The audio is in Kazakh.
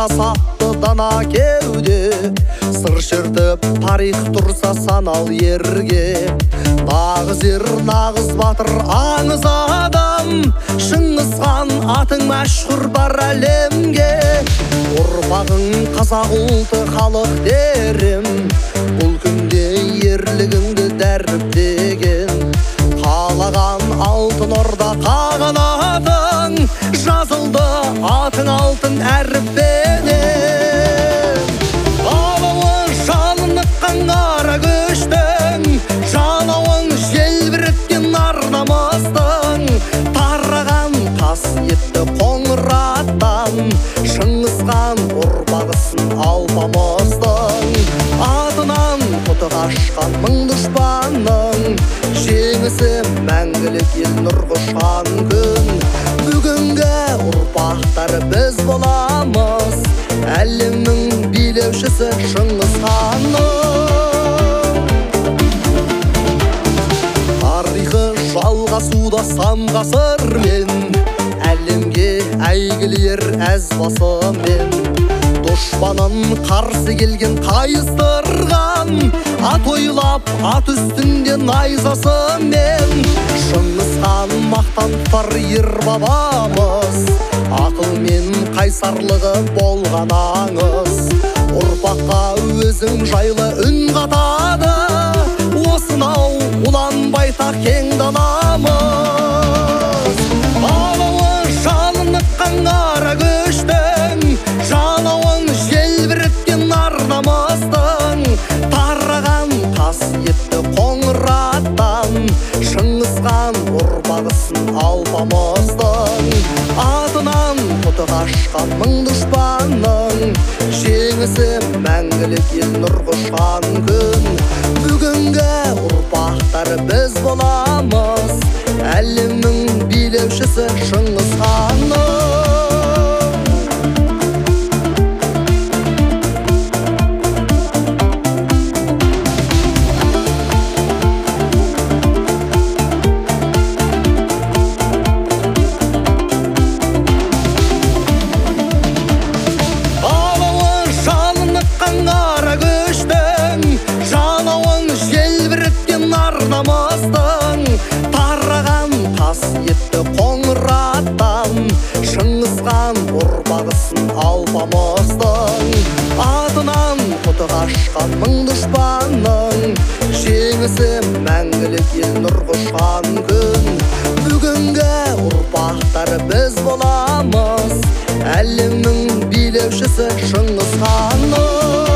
парасатты дана кеуде, сыр шертіп тарих тұрса санал ерге. Нағыз ер, нағыз батыр, аңыз адам, Шыңғыс хан атың мәшһүр бар әлемге. Ұрпағың қазақ ұлты халық дерім, бұл күнде ерлігіңді дәріптеген. Қалаған алтын орда қағанатың, жазылды атың алтын әріппенен. Алауы жалыныққан қара көштің, жалауың желбіреткен ар намыстың. Тараған қасиетті қоңыраттан, Шыңғыс хан ұрпағысын алпамыстың. Атынан құты қашқан мың дұшпанның, жеңісі мәңгілік ел нұр құшқан күн. Бүгінгі ұрпақтары біз боламыз, әлемнің билеушісі Шыңғыс ханның. Тарихы жалғасуда сан ғасырмен, әлемге әйгілі ер әз басымен. Дұшпанын қарсы келген қайыстырған, ат ойлап ат үстінде найзасымен. Шыңғыс хан мақтан тұтар ер бабамыз, ақыл мен қайсарлығы болған аңыз. Ұрпаққа өзің жайлы үн қатады, осынау ұлан байтақ кең данамыз. Алауы жалыныққан қара көштің, жалауың желбіреткен ар намыстың. Тараған қасиетті қоңыраттан, Шыңғыс хан ұрпағысын алпамыстың. Атынан құты қашқан мың дұшпанның, жеңісі мәңгілік ел нұр құшқан күн. Бүгінгі ұрпақтары біз боламыз, әлемнің билеушісі Шыңғыс ханның. Қара көштің, жалауың желбіреткен ар намыстың. Тараған қасиетті қоңыраттан, Шыңғыс хан ұрпағысын алпамыстың. Атынан құты қашқан мың дұшпанның, жеңісі мәңгілік ел нұр құшқан күн. Бүгінгі ұрпақтары біз боламыз, әлемнің билеушісі Шыңғыс ханның.